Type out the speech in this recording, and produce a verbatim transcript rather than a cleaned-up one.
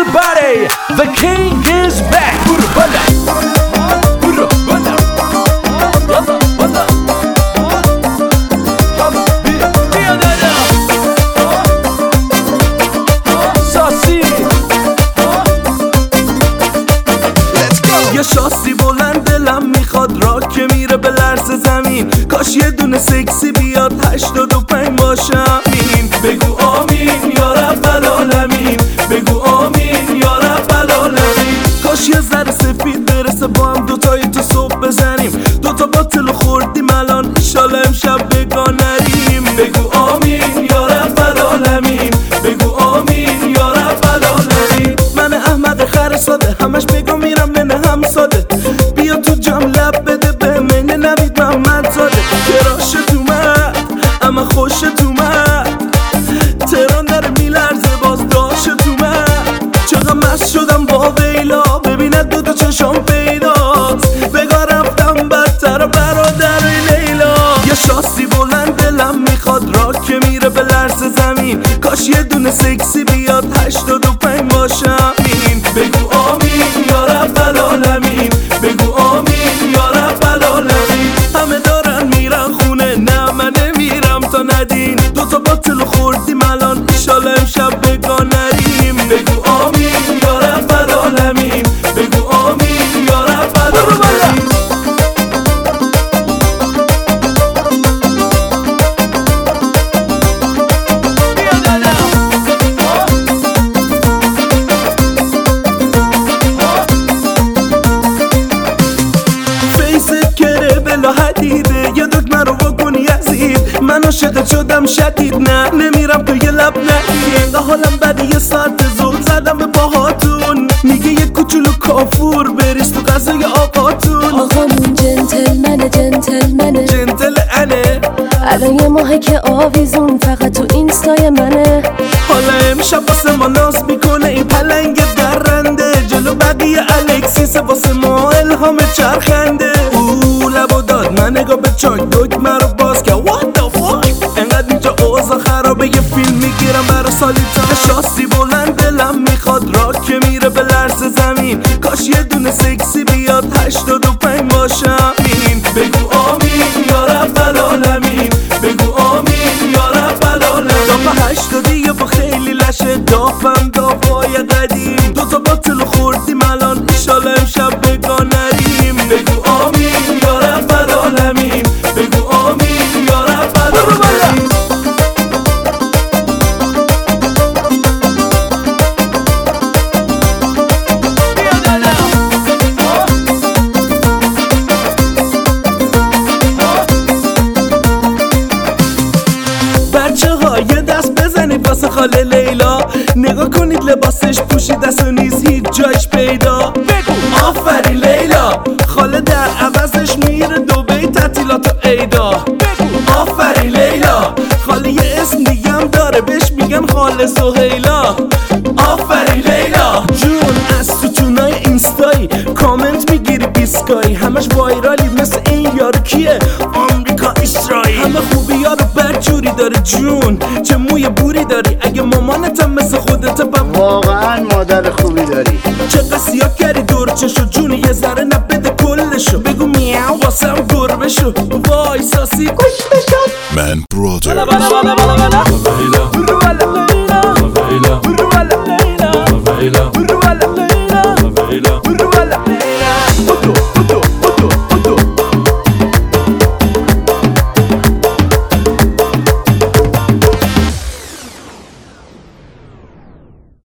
everybody, the king is back. Burro bala, burro bala, bala bala. Bia dada, Sasi. Let's go. یه شاسی بلند دلم میخواد را که میره به لرز زمین. کاش یه دونه سکسی بیاد هشتاد و پنج باشم. بگو آمین یا رب العالمین، بگو آمین یا رب العالمین. کاش یه ذره سفید برسه با هم دوتایی تو صبح بزنیم. دوتا باطل خوردیم الان ایشالا امشب بگاه نریم. بگو آمین یا رب العالمین، بگو آمین یا رب العالمین. من احمق خر ساده همش بگو میرم نه همساده. بیا تو جام لب بده به من نوید محمد زاده. کراشت اومد اما خوشت اومد، تهران داره میلرزه باز داشت اومد. چقدر مست شدم با ویلا ببیند دوتا چشم پیداست. بگاه رفتم بدتر برادر لیلا. یه شاسی بلند دلم میخواد را که میره به لرز زمین. کاش یه دونه سکسی بیاد هشتاد و پنج باشم. بگو آمین یا رب العالمین، بگو آمین یا رب العالمین. همه دارن میرن خونه نه من نمیرم تا ندین. دوتا باطل خوردیم الان ایشالا امشب بگاه نریم. بگو آمین یا رب العالمین، بگو آمین یا رب العالمین. حدیده یه دکمه رو بکنی یزید. من عاشقت شدم شدید نه نمیرم تو یه لب نگیر. حالم بعد یه ساعت زور زدم به باهاتون. میگه یه کوچولو کافور بریز تو غذای آقاتون. آقامون جنتلمنه جنتلمنه جنتل انه. الان یه ماهه که آویزون فقط تو اینستای منه. حالا امشب واسه ما ناز میکنه این پلنگ درنده. جلو بقیه الکسیس واسه ما الهام چرخنده. او لبو داد من نگاه به چاک دکمه رو باز که what the fuck. انقدر اینجا اوضاع خرابه یه فیلم میگیرم برا سالیتا. شاسی بلند دلم میخواد را که میره به لرز زمین. کاش یه دونه سکسی بیاد هشتاد و پنج باشم. بگو آمین یا رب العالمین، بگو آمین یا رب العالمین. دافه هشتادی یا با خیلی لشه دافم دافای قدیم. دوتا باطل خوردیم الان ایشالا امشب بگاه نریم. بگو آمین یا رب العالمین، بگو آمین یا رب العالمین. بچه ها یه دست بزنید واسه خاله لیلا. نگاه کنید لباسش پوشیده است و نیز هیچ جایش پیدا. بگو آفرین لیلا. خاله در عوضش میره دبی تعطیلات و عیدا. بگو آفرین لیلا. خاله یه اسم دیگه هم داره بهش میگن خاله سهیلا. آفرین لیلا جون. از ستونای اینستایی کامنت میگیری بیسکایی. همش وایرالی مثل این یارو کیه آمریکا اسرائیل. همه خوبی ها رو بدجوری داره جون. چه موی بوری داری اگه مامانتم مثل خودت بم. واقعا مادر خوبی داری. چقدر سیاه کردی دور چشو جون. یه ذره نبده کلشو. بگو میاو واسم گربه شو. وای ساسی